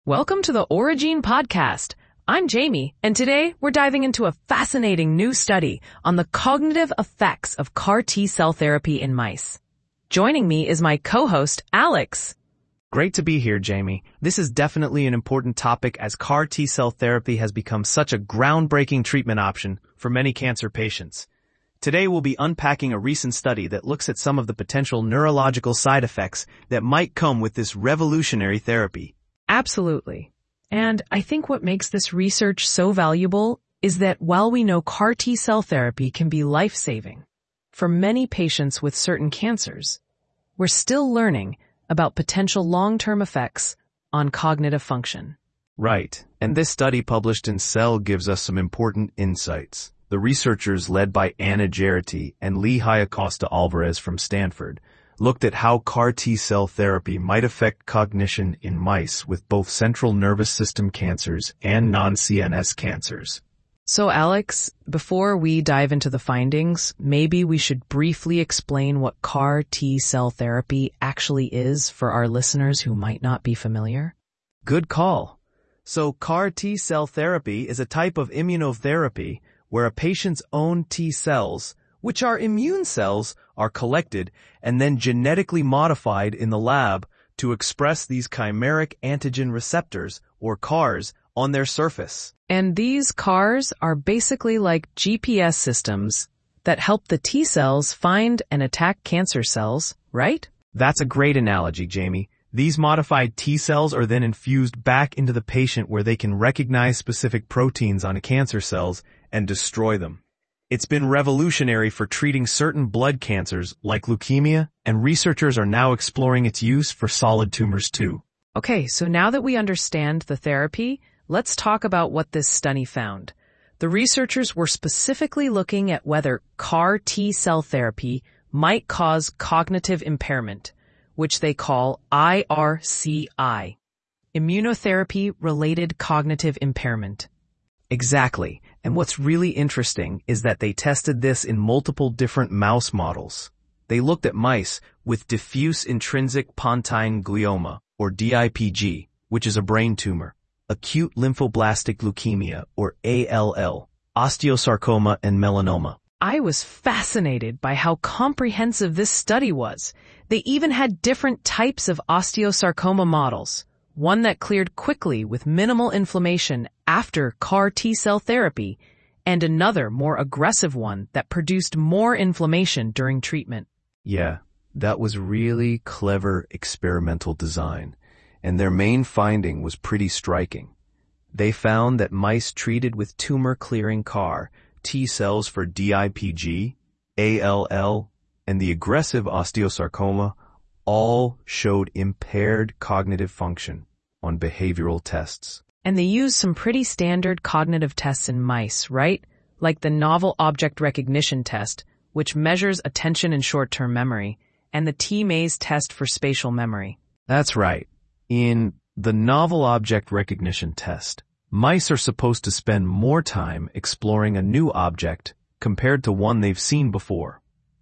Welcome to the Origin Podcast. I'm Jamie, and today we're diving into a fascinating new study on the cognitive effects of CAR T-cell therapy in mice. Joining me is my co-host, Alex. Great to be here, Jamie. This is definitely an important topic as CAR T-cell therapy has become such a groundbreaking treatment option for many cancer patients. Today we'll be unpacking a recent study that looks at some of the potential neurological side effects that might come with this revolutionary therapy. Absolutely. And I think what makes this research so valuable is that while we know CAR T-cell therapy can be life-saving for many patients with certain cancers, we're still learning about potential long-term effects on cognitive function. Right. And this study published in Cell gives us some important insights. The researchers led by Anna Jarity and Lee Hyacosta Alvarez from Stanford looked at how CAR T-cell therapy might affect cognition in mice with both central nervous system cancers and non-CNS cancers. So Alex, before we dive into the findings, maybe we should briefly explain what CAR T-cell therapy actually is for our listeners who might not be familiar. Good call. So CAR T-cell therapy is a type of immunotherapy where a patient's own T-cells, which are immune cells, are collected and then genetically modified in the lab to express these chimeric antigen receptors, or CARs, on their surface. And these CARs are basically like GPS systems that help the T-cells find and attack cancer cells, right? That's a great analogy, Jamie. These modified T-cells are then infused back into the patient where they can recognize specific proteins on cancer cells and destroy them. It's been revolutionary for treating certain blood cancers like leukemia, and researchers are now exploring its use for solid tumors too. Okay, so now that we understand the therapy, let's talk about what this study found. The researchers were specifically looking at whether CAR T-cell therapy might cause cognitive impairment, which they call IRCI, immunotherapy-related cognitive impairment. Exactly. And what's really interesting is that they tested this in multiple different mouse models. They looked at mice with diffuse intrinsic pontine glioma, or DIPG, which is a brain tumor, acute lymphoblastic leukemia, or ALL, osteosarcoma, and melanoma. I was fascinated by how comprehensive this study was. They even had different types of osteosarcoma models. One that cleared quickly with minimal inflammation after CAR T-cell therapy, and another more aggressive one that produced more inflammation during treatment. Yeah, that was really clever experimental design, and their main finding was pretty striking. They found that mice treated with tumor-clearing CAR T-cells for DIPG, ALL, and the aggressive osteosarcoma all showed impaired cognitive function on behavioral tests. And they used some pretty standard cognitive tests in mice, right? Like the Novel Object Recognition Test, which measures attention and short-term memory, and the T-Maze test for spatial memory. That's right. In the Novel Object Recognition Test, mice are supposed to spend more time exploring a new object compared to one they've seen before.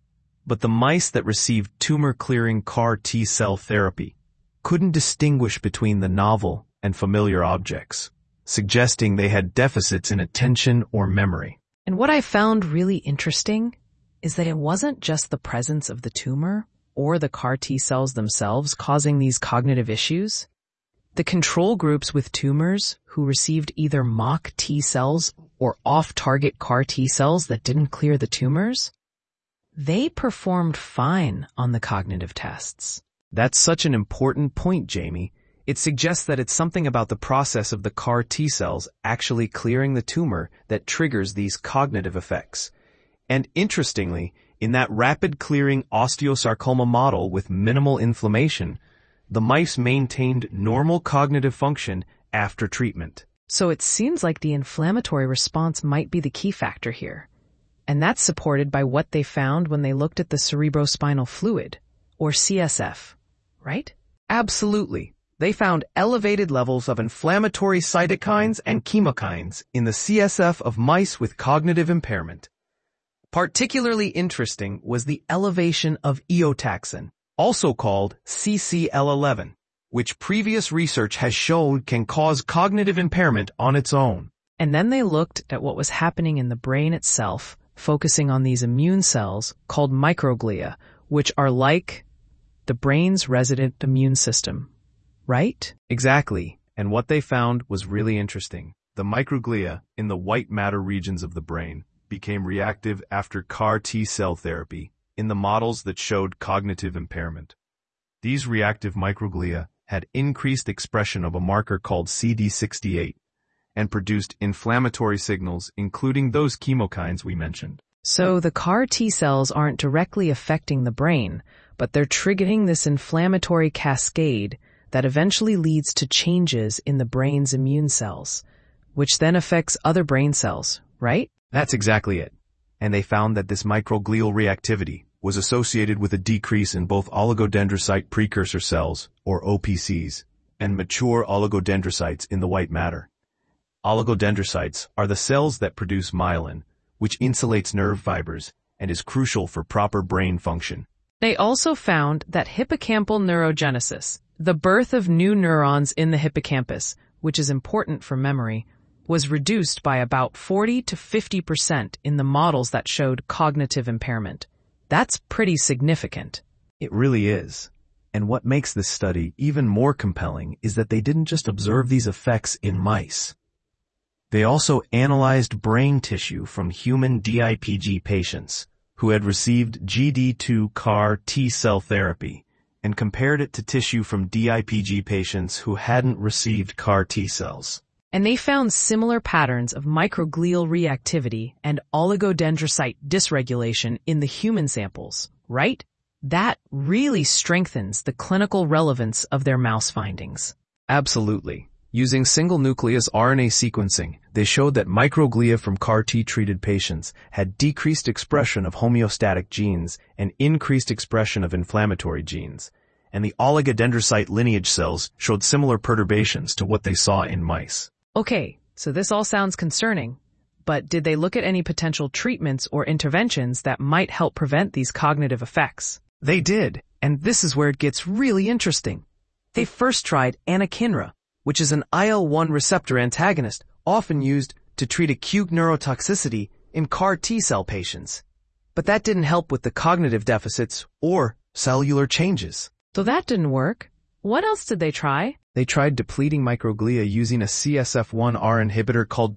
But the mice that received tumor-clearing CAR T-cell therapy couldn't distinguish between the novel and familiar objects, suggesting they had deficits in attention or memory. And what I found really interesting is that it wasn't just the presence of the tumor or the CAR T-cells themselves causing these cognitive issues. The control groups with tumors who received either mock T-cells or off-target CAR T-cells that didn't clear the tumors, they performed fine on the cognitive tests. That's such an important point, Jamie. It suggests that it's something about the process of the CAR T-cells actually clearing the tumor that triggers these cognitive effects. And interestingly, in that rapid clearing osteosarcoma model with minimal inflammation, the mice maintained normal cognitive function after treatment. So it seems like the inflammatory response might be the key factor here. And that's supported by what they found when they looked at the cerebrospinal fluid, or CSF, right? Absolutely. They found elevated levels of inflammatory cytokines and chemokines in the CSF of mice with cognitive impairment. Particularly interesting was the elevation of eotaxin, also called CCL11, which previous research has shown can cause cognitive impairment on its own. And then they looked at what was happening in the brain itself, focusing on these immune cells called microglia, which are like the brain's resident immune system, right? Exactly. And what they found was really interesting. The microglia in the white matter regions of the brain became reactive after CAR T-cell therapy in the models that showed cognitive impairment. These reactive microglia had increased expression of a marker called CD68 and produced inflammatory signals, including those chemokines we mentioned. So the CAR T cells aren't directly affecting the brain, but they're triggering this inflammatory cascade that eventually leads to changes in the brain's immune cells, which then affects other brain cells, right? That's exactly it. And they found that this microglial reactivity was associated with a decrease in both oligodendrocyte precursor cells, or OPCs, and mature oligodendrocytes in the white matter. Oligodendrocytes are the cells that produce myelin, which insulates nerve fibers and is crucial for proper brain function. They also found that hippocampal neurogenesis, the birth of new neurons in the hippocampus, which is important for memory, was reduced by about 40 to 50% in the models that showed cognitive impairment. That's pretty significant. It really is. And what makes this study even more compelling is that they didn't just observe these effects in mice. They also analyzed brain tissue from human DIPG patients who had received GD2 CAR T-cell therapy and compared it to tissue from DIPG patients who hadn't received CAR T-cells. And they found similar patterns of microglial reactivity and oligodendrocyte dysregulation in the human samples, right? That really strengthens the clinical relevance of their mouse findings. Absolutely. Using single-nucleus RNA sequencing, they showed that microglia from CAR T-treated patients had decreased expression of homeostatic genes and increased expression of inflammatory genes, and the oligodendrocyte lineage cells showed similar perturbations to what they saw in mice. Okay, so this all sounds concerning, but did they look at any potential treatments or interventions that might help prevent these cognitive effects? They did, and this is where it gets really interesting. They first tried anakinra, which is an IL-1 receptor antagonist often used to treat acute neurotoxicity in CAR T-cell patients. But that didn't help with the cognitive deficits or cellular changes. So that didn't work. What else did they try? They tried depleting microglia using a CSF1R inhibitor called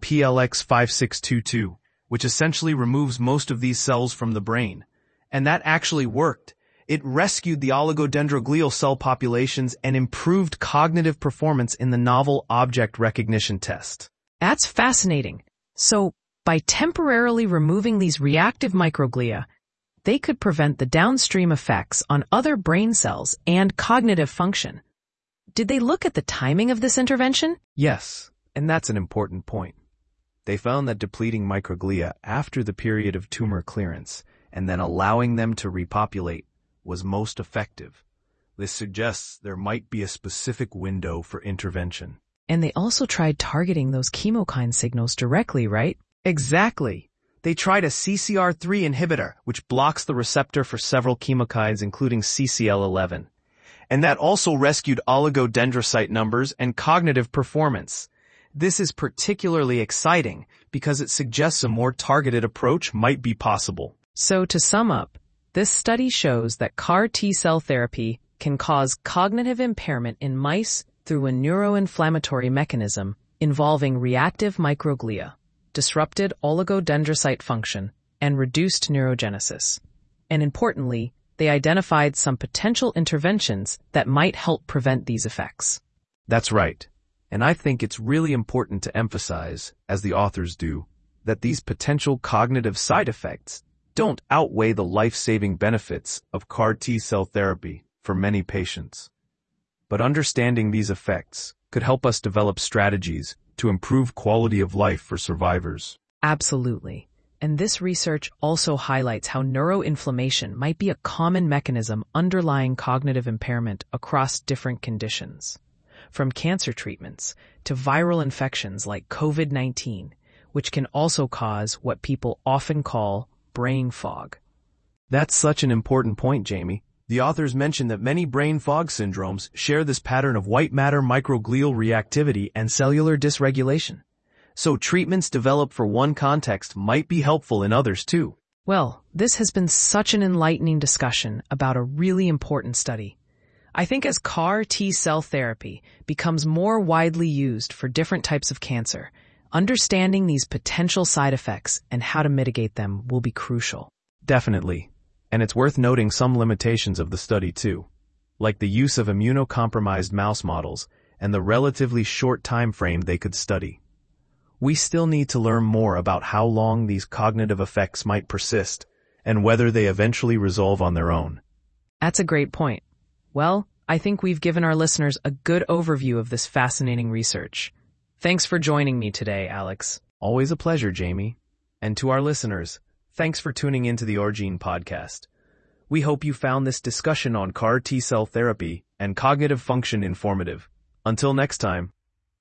PLX5622, which essentially removes most of these cells from the brain. And that actually worked. It rescued the oligodendroglial cell populations and improved cognitive performance in the novel object recognition test. That's fascinating. So, by temporarily removing these reactive microglia, they could prevent the downstream effects on other brain cells and cognitive function. Did they look at the timing of this intervention? Yes, and that's an important point. They found that depleting microglia after the period of tumor clearance and then allowing them to repopulate was most effective. This suggests there might be a specific window for intervention. And they also tried targeting those chemokine signals directly, right? Exactly. They tried a CCR3 inhibitor, which blocks the receptor for several chemokines, including CCL11. And that also rescued oligodendrocyte numbers and cognitive performance. This is particularly exciting because it suggests a more targeted approach might be possible. So to sum up, this study shows that CAR T-cell therapy can cause cognitive impairment in mice through a neuroinflammatory mechanism involving reactive microglia, disrupted oligodendrocyte function, and reduced neurogenesis. And importantly, they identified some potential interventions that might help prevent these effects. That's right. And I think it's really important to emphasize, as the authors do, that these potential cognitive side effects don't outweigh the life-saving benefits of CAR T-cell therapy for many patients. But understanding these effects could help us develop strategies to improve quality of life for survivors. Absolutely. And this research also highlights how neuroinflammation might be a common mechanism underlying cognitive impairment across different conditions. From cancer treatments to viral infections like COVID-19, which can also cause what people often call brain fog. That's such an important point, Jamie. The authors mention that many brain fog syndromes share this pattern of white matter microglial reactivity and cellular dysregulation. So treatments developed for one context might be helpful in others too. Well, this has been such an enlightening discussion about a really important study. I think as CAR T-cell therapy becomes more widely used for different types of cancer, understanding these potential side effects and how to mitigate them will be crucial. Definitely. And it's worth noting some limitations of the study too, like the use of immunocompromised mouse models and the relatively short time frame they could study. We still need to learn more about how long these cognitive effects might persist and whether they eventually resolve on their own. That's a great point. Well, I think we've given our listeners a good overview of this fascinating research. Thanks for joining me today, Alex. Always a pleasure, Jamie. And to our listeners, thanks for tuning into the Orgene podcast. We hope you found this discussion on CAR T-cell therapy and cognitive function informative. Until next time.